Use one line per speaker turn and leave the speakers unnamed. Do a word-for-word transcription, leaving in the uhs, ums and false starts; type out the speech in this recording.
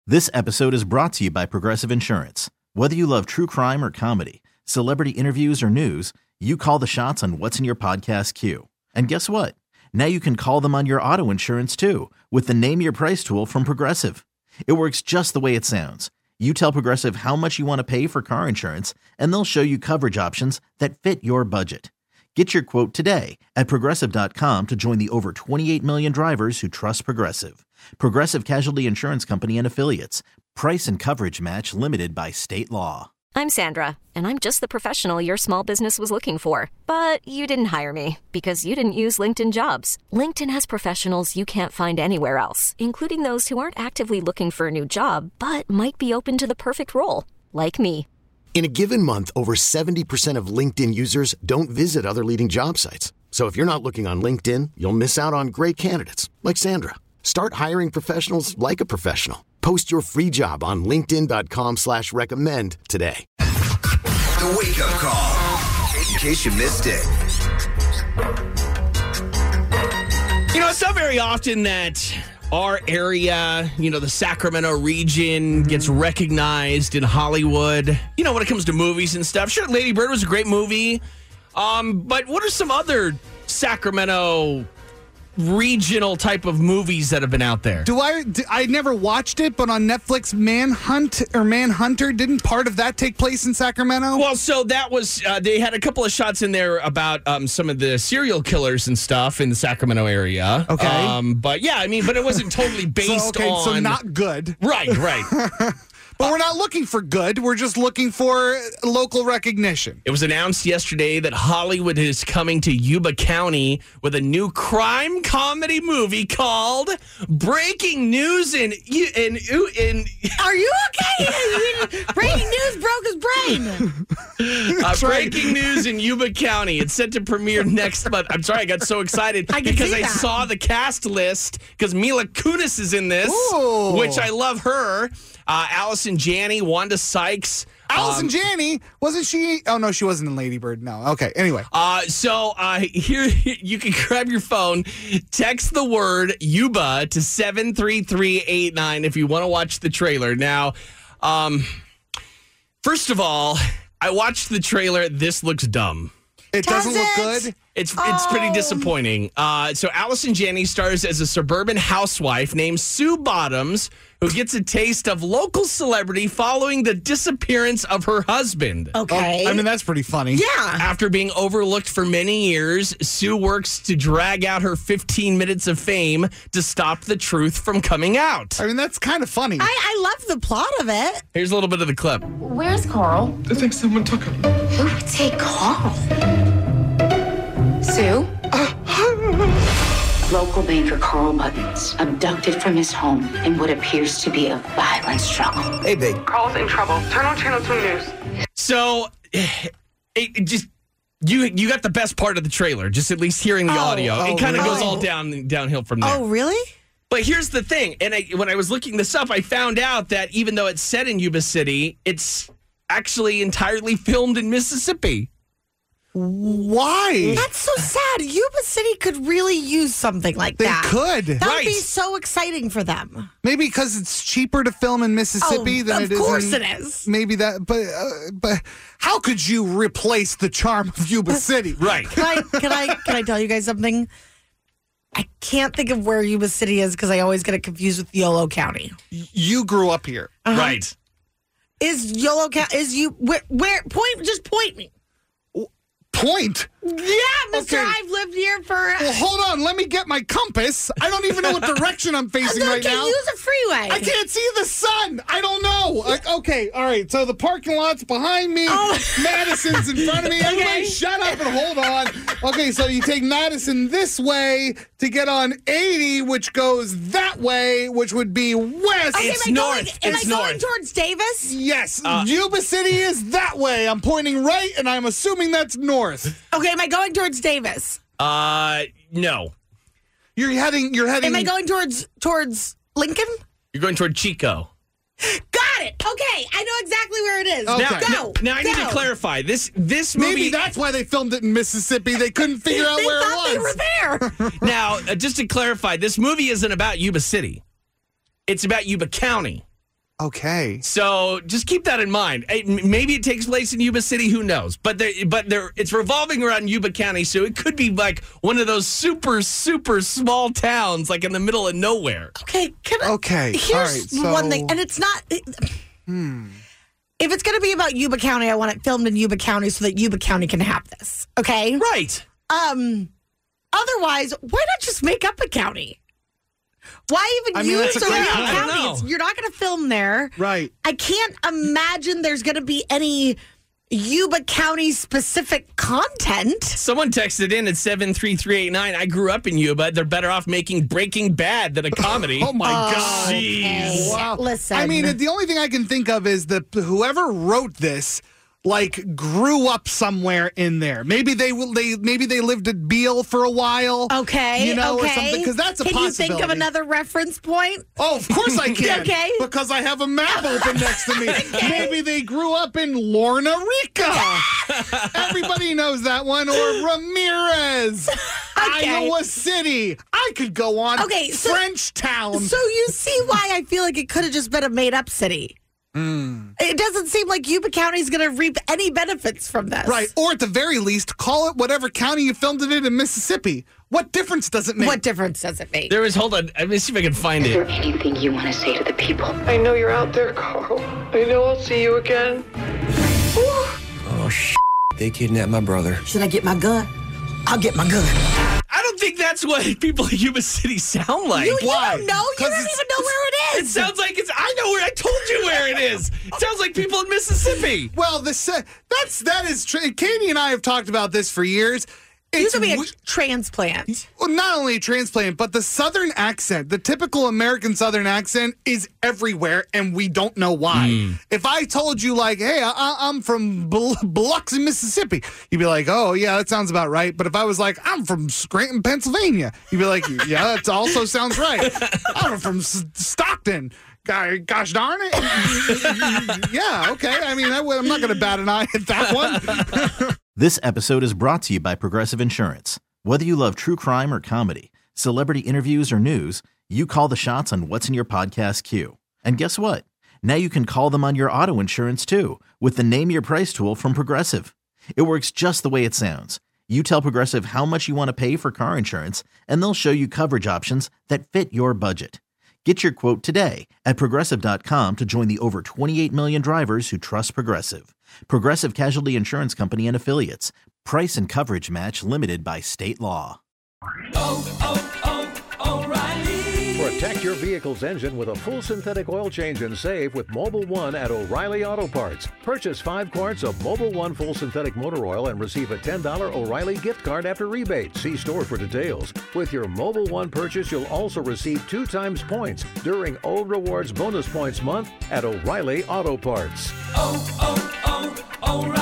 This episode is brought to you by Progressive Insurance. Whether you love true crime or comedy, celebrity interviews or news, you call the shots on what's in your podcast queue. And guess what? Now you can call them on your auto insurance too with the Name Your Price tool from Progressive. It works just the way it sounds. You tell Progressive how much you want to pay for car insurance, and they'll show you coverage options that fit your budget. Get your quote today at Progressive dot com to join the over twenty-eight million drivers who trust Progressive. Progressive Casualty Insurance Company and Affiliates. Price and coverage match limited by state law.
I'm Sandra, and I'm just the professional your small business was looking for. But you didn't hire me because you didn't use LinkedIn Jobs. LinkedIn has professionals you can't find anywhere else, including those who aren't actively looking for a new job, but might be open to the perfect role, like me.
In a given month, over seventy percent of LinkedIn users don't visit other leading job sites. So if you're not looking on LinkedIn, you'll miss out on great candidates like Sandra. Start hiring professionals like a professional. Post your free job on linkedin dot com slash recommend today.
The Wake Up Call, in case you missed it.
You know, it's not very often that our area, you know, the Sacramento region gets recognized in Hollywood. You know, when it comes to movies and stuff. Sure, Lady Bird was a great movie. Um, but what are some other Sacramento regional type of movies that have been out there?
Do I? Do, I never watched it, but on Netflix, Manhunt or Manhunter, didn't part of that take place in Sacramento?
Well, so that was, uh, they had a couple of shots in there about um, some of the serial killers and stuff in the Sacramento area.
Okay.
Um, but yeah, I mean, but it wasn't totally based
so, okay,
on.
So not good.
Right, right.
But we're not looking for good. We're just looking for local recognition.
It was announced yesterday that Hollywood is coming to Yuba County with a new crime comedy movie called Breaking News in in in.
Are you okay? Breaking news broke his brain.
Uh, breaking news in Yuba County. It's set to premiere next month. I'm sorry, I got so excited
I can
because
see
I
that.
saw the cast list because Mila Kunis is in this,
Ooh.
which I love her. Uh, Allison Janney, Wanda Sykes.
Allison
um,
Janney, wasn't she? Oh, no, she wasn't in Lady Bird. No. Okay, anyway.
Uh, so uh, here, you can grab your phone, text the word Yuba to seven three three eight nine if you want to watch the trailer. Now, um, first of all, I watched the trailer. This looks dumb.
It
Does
doesn't look
it?
good.
It's it's pretty
Oh.
disappointing. Uh, so Allison Janney stars as a suburban housewife named Sue Bottoms, who gets a taste of local celebrity following the disappearance of her husband.
Okay.
I mean, that's pretty funny.
yeah.
After being overlooked for many years, Sue works to drag out her fifteen minutes of fame to stop the truth from coming out.
I mean, that's kind of funny.
I, I love the plot of it.
Here's a little bit of the clip.
Where's Carl?
I think someone took him.
Who would take Carl? Sue? Local banker Carl Buttons abducted from his home in what appears to be a violent struggle.
Hey, big.
Carl's in trouble. Turn on Channel two News.
So, it, it just you you got the best part of the trailer, just at least hearing the
Oh,
audio.
oh,
it kind of
really?
goes all down downhill from there.
Oh, really?
But here's the thing, and I, when I was looking this up, I found out that even though it's set in Yuba City, it's actually entirely filmed in Mississippi.
Why?
That's so sad. Yuba City could really use something like
They
that.
could.
That would be
Right.
so exciting for them.
Maybe because it's cheaper to film in Mississippi
Oh,
than
of
it is.
course
in-
it is.
Maybe that, but uh, but how could you replace the charm of Yuba City?
Right.
Can I can I can I tell you guys something? I can't think of where Yuba City is because I always get it confused with Yolo County.
You grew up here.
Right.
Is Yolo County? Is you where? Where? Point. Just point me.
Point.
Yeah, Mister
Okay.
I've lived here for.
Well, hold on. Let me get my compass. I don't even know what direction I'm facing
I
right
can
now.
use a freeway.
I can't see the sun. I don't know. Like, okay, all right. So the parking lot's behind me.
Oh.
Madison's in front of me. Everybody shut up and hold on. Okay, so you take Madison this way to get on eighty, which goes that way, which would be west.
Okay,
It's
am I
north.
Going, am
It's
I going
north.
towards Davis?
Yes, Yuba City is that way. I'm pointing right, and I'm assuming that's north.
Okay, am I going towards Davis?
Uh, no.
You're heading. You're heading.
Am I going towards towards Lincoln?
You're going toward Chico.
Got it. Okay, I know exactly where it is.
Okay.
Now,
Go.
now, now I need
go.
to clarify. This this movie.
Maybe that's why they filmed it in Mississippi. They couldn't figure out
They
where
thought
it
they
was.
were there.
Now, uh, just to clarify, this movie isn't about Yuba City. It's about Yuba County.
Okay.
So just keep that in mind. It- Maybe it takes place in Yuba City. Who knows? But there, but there, it's revolving around Yuba County, so it could be like one of those super, super small towns, like in the middle of nowhere.
Okay. Can I,
Okay.
Here's
All right, so-
one thing, and it's not. It,
Hmm.
If it's going to be about Yuba County, I want it filmed in Yuba County so that Yuba County can have this. Okay.
Right.
Um. Otherwise, why not just make up a county? Why even
I mean,
use
that's a
the
great
real
point.
I don't
county?
know.
It's- You're not going to film there.
Right.
I can't imagine there's going to be any Yuba County specific content.
Someone texted in at seven three three eight nine. I grew up in Yuba. They're better off making Breaking Bad than a comedy.
Oh, my God.
Okay.
Wow.
Listen.
I mean, the only thing I can think of is that whoever wrote this, like, grew up somewhere in there. Maybe they will. They maybe they lived at Beale for a while.
Okay.
You know,
okay.
or something. Because that's a
Can
possibility.
you think of another reference point?
Oh, of course I can.
Okay.
Because I have a map open next to me. Maybe they grew up in Lorna Rica. Everybody knows that one. Or Ramirez.
Okay.
Iowa City. I could go on.
Okay, so-
Frenchtown.
So you see why I feel like it could have just been a made up city.
Mm.
It doesn't seem like Yuba County is going to reap any benefits from this.
Right. Or at the very least, call it whatever county you filmed it in in Mississippi. What difference does it make?
What difference does it make?
There is, hold on. Let me see if I can find
Is there
it.
anything you want to say to the people?
I know you're out there, Carl. I know I'll see you again.
Oh, sh! They kidnapped my brother.
Should I get my gun? I'll get my gun.
I don't think that's what people in Yuba City sound like.
You, you
Why?
don't know. You
'Cause
don't
it's-
even know where it
It
is.
sounds like it's. I know where. I told you where it is. It sounds like people in Mississippi.
Well, the se- that's that is. Tr- Katie and I have talked about this for years.
You
It's
could be a
w-
transplant.
well, not only a transplant, but the Southern accent, the typical American Southern accent, is everywhere, and we don't know why. If I told you, like, hey, I- I'm from Bl- Biloxi, Mississippi, you'd be like, oh, yeah, that sounds about right. But if I was like, I'm from Scranton, Pennsylvania, you'd be like, yeah, that also sounds right. I'm from S- Stockton. Guy, gosh darn it. Yeah, okay. I mean, that, I'm not going to bat an eye at that one.
This episode is brought to you by Progressive Insurance. Whether you love true crime or comedy, celebrity interviews or news, you call the shots on what's in your podcast queue. And guess what? Now you can call them on your auto insurance too with the Name Your Price tool from Progressive. It works just the way it sounds. You tell Progressive how much you want to pay for car insurance, and they'll show you coverage options that fit your budget. Get your quote today at Progressive dot com to join the over twenty-eight million drivers who trust Progressive. Progressive Casualty Insurance Company and Affiliates. Price and coverage match limited by state law.
Protect your vehicle's engine with a full synthetic oil change and save with Mobile One at O'Reilly Auto Parts. Purchase five quarts of Mobile One full synthetic motor oil and receive a ten dollars O'Reilly gift card after rebate. See store for details. With your Mobile One purchase, you'll also receive two times points during O Rewards Bonus Points Month at O'Reilly Auto Parts.
Oh, oh, oh, O'Reilly.